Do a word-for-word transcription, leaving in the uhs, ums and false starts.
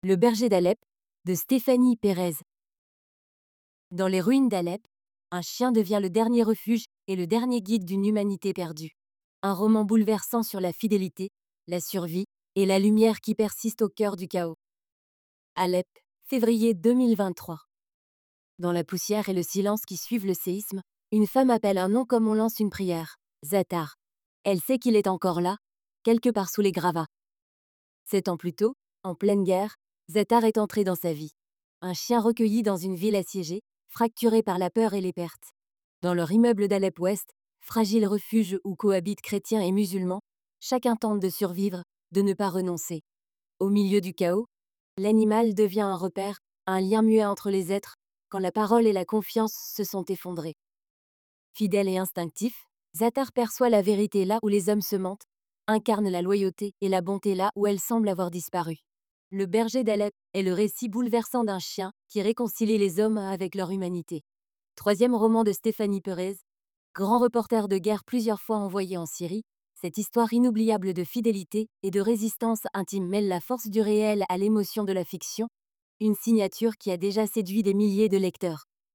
Le berger d'Alep, de Stéphanie Pérez. Dans les ruines d'Alep, un chien devient le dernier refuge et le dernier guide d'une humanité perdue. Un roman bouleversant sur la fidélité, la survie et la lumière qui persiste au cœur du chaos. Alep, février deux mille vingt-trois. Dans la poussière et le silence qui suivent le séisme, une femme appelle un nom comme on lance une prière, Zatar. Elle sait qu'il est encore là, quelque part sous les gravats. Sept ans plus tôt, en pleine guerre, Zatar est entré dans sa vie. Un chien recueilli dans une ville assiégée, fracturée par la peur et les pertes. Dans leur immeuble d'Alep Ouest, fragile refuge où cohabitent chrétiens et musulmans, chacun tente de survivre, de ne pas renoncer. Au milieu du chaos, l'animal devient un repère, un lien muet entre les êtres, quand la parole et la confiance se sont effondrées. Fidèle et instinctif, Zatar perçoit la vérité là où les hommes se mentent, incarne la loyauté et la bonté là où elles semblent avoir disparu. Le berger d'Alep est le récit bouleversant d'un chien qui réconcilie les hommes avec leur humanité. Troisième roman de Stéphanie Pérez, grand reporter de guerre plusieurs fois envoyé en Syrie, cette histoire inoubliable de fidélité et de résistance intime mêle la force du réel à l'émotion de la fiction, une signature qui a déjà séduit des milliers de lecteurs.